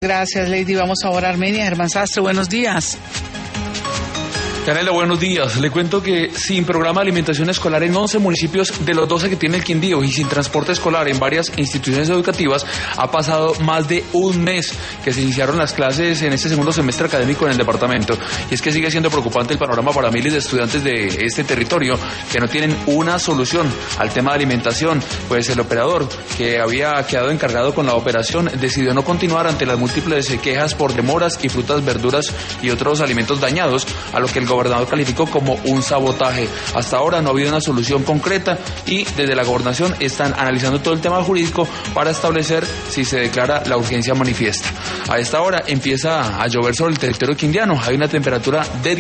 Gracias, Lady. Vamos ahora a Armenia. Germán Sastre, buenos días. Canela, buenos días. Le cuento que sin programa de alimentación escolar en 11 municipios de los 12 que tiene el Quindío y sin transporte escolar en varias instituciones educativas, ha pasado más de un mes que se iniciaron las clases en este segundo semestre académico en el departamento. Y es que sigue siendo preocupante el panorama para miles de estudiantes de este territorio que no tienen una solución al tema de alimentación, pues el operador que había quedado encargado con la operación decidió no continuar ante las múltiples quejas por demoras y frutas, verduras y otros alimentos dañados, a lo que el gobernador calificó como un sabotaje. Hasta ahora no ha habido una solución concreta y desde la gobernación están analizando todo el tema jurídico para establecer si se declara la urgencia manifiesta. A esta hora empieza a llover sobre el territorio quindiano. Hay una temperatura de